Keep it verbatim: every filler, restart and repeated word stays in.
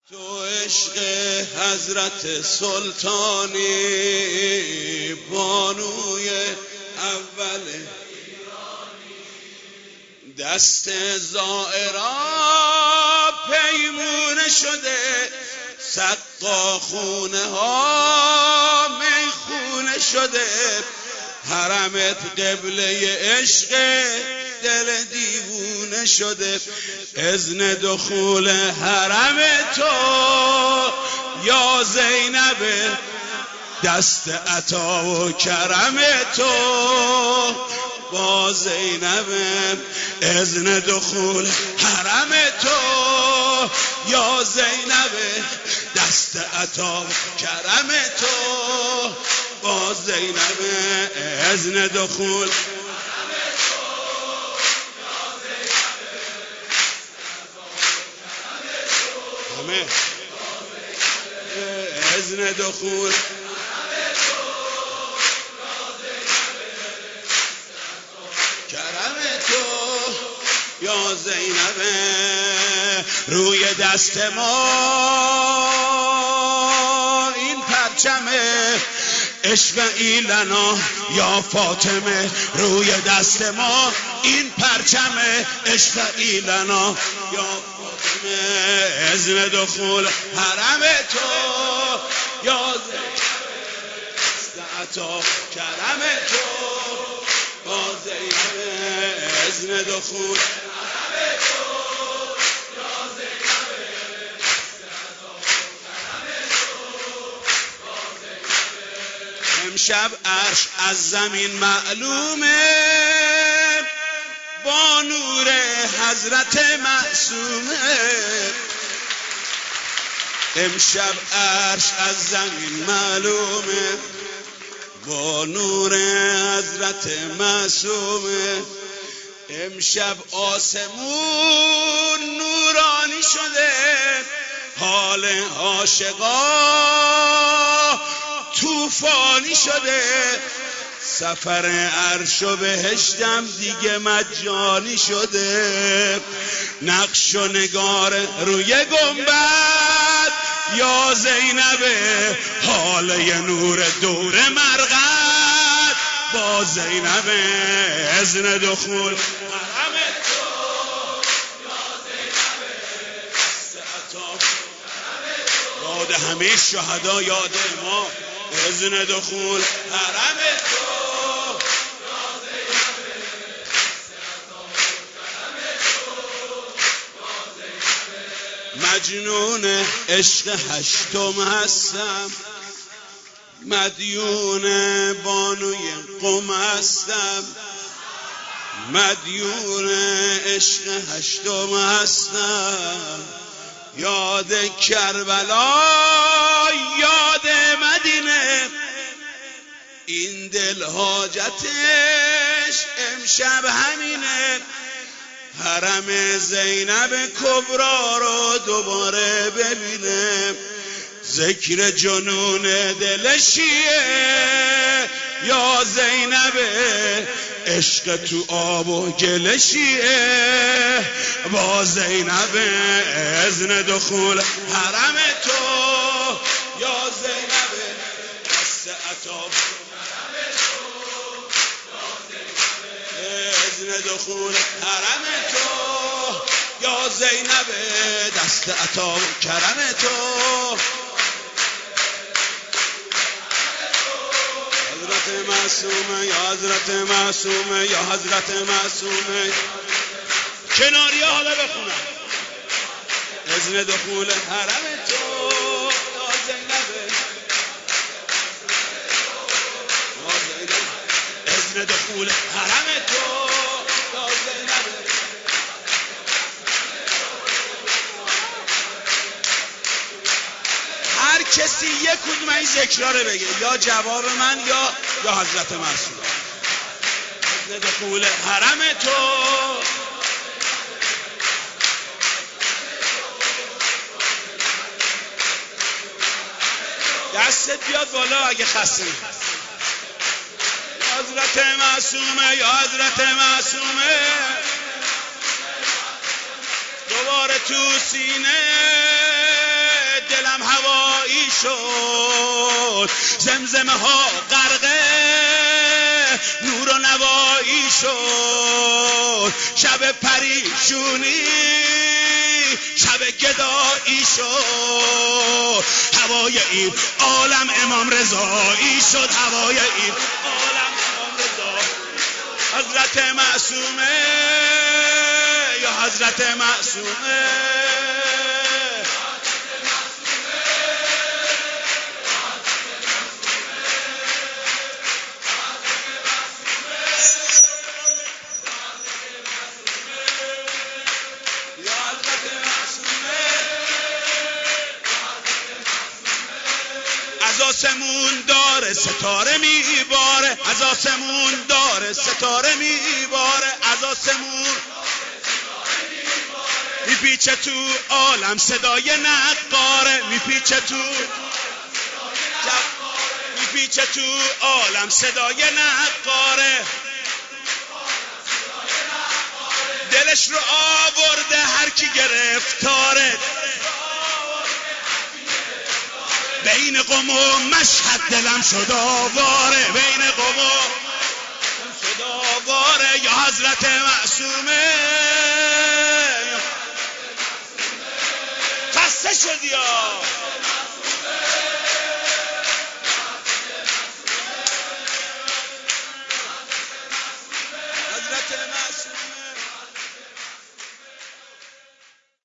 تو عشق حضرت سلطانی بانوی اول دست زائرا پیمونه شده، سقا خونه ها میخونه شده، حرمت قبله عشق دل دیوونه شده. اذن دخول حرم تو یا زینب، دست عطا و کرم تو با زینب. اذن دخول حرم تو یا زینب، دست عطا و کرم تو با زینب. اذن دخول همه اذن دخول کرم تو یا زینب. روی دست ما این پرچمه، اشفعی لنا یا فاطمه. روی دست ما این پرچمه، اشفعی لنا یا فاطمه. اذن دخول حرم تو یا زینب، دست عطا کرم تو با زینب. اذن دخول حرم تو یا زینب، دست عطا کرم تو با زینب. امشب عرش از زمین معلومه، با نور حضرت معصومه. امشب عرش از زمین معلومه، با نور حضرت معصومه. امشب آسمون نورانی شده، حال عاشقا طوفانی شده. سفر عرش و بهشتم دیگه مجانی شده. نقش و نگار روی گنبد یا زینب، حاله نور دور مرقد با زینب. اذن دخول حرم تو یا زینب، دست عطا کرم تو. یاد همه شهدا، یاد ما. اذن دخول حرم تو یا زینب، دست عطا کرم تو با زینب. مجنون عشق هشتم هستم، مدیون بانوی قم هستم. مدیون عشق هشتم هستم، یاد کربلا یاد مدینه. این دل حاجتش امشب همینه، حرم زینب کبرا رو دوباره ببینه. ذکر جنون دلشیه یا زینب، عشق تو آب و گلشیه با زینب. اذن دخول حرم تو یا زینب، دست عطا کرم تو یا زینب. اذن دخول حرم تو یا زینب، دست عطا کرم تو. حضرت معصومه یا حضرت معصومه یا حضرت معصومه. کناری ها حالا بخونم. اذن دخول حرم تو یا زینب، اذن دخول حرم تو یا زینب. هر کسی یک کدوم این ذکرها رو بگه، یا جواب من یا یا حضرت معصوم. اذن دخول حرم تو دستت بیاد بالا اگه خسته. حضرت معصومه یا حضرت معصومه، دوباره تو سینه شد، زمزمه ها غرقه نور و نوایی شد، شب پریشونی شب گدایی شد، هوای این عالم امام رضایی شد، هوای این عالم امام رضایی. حضرت معصومه یا حضرت معصومه، از آسمون داره ستاره میباره، از آسمون داره ستاره میباره، از آسمون میپیچه تو عالم صدای نقاره، میپیچه تو میپیچه تو عالم صدای نقاره، دلش رو آورده هر کی گرفتاره، بین قم و مشهد دلم شد آواره، بین قم و شد آواره، یا حضرت معصومه. خسته شد یا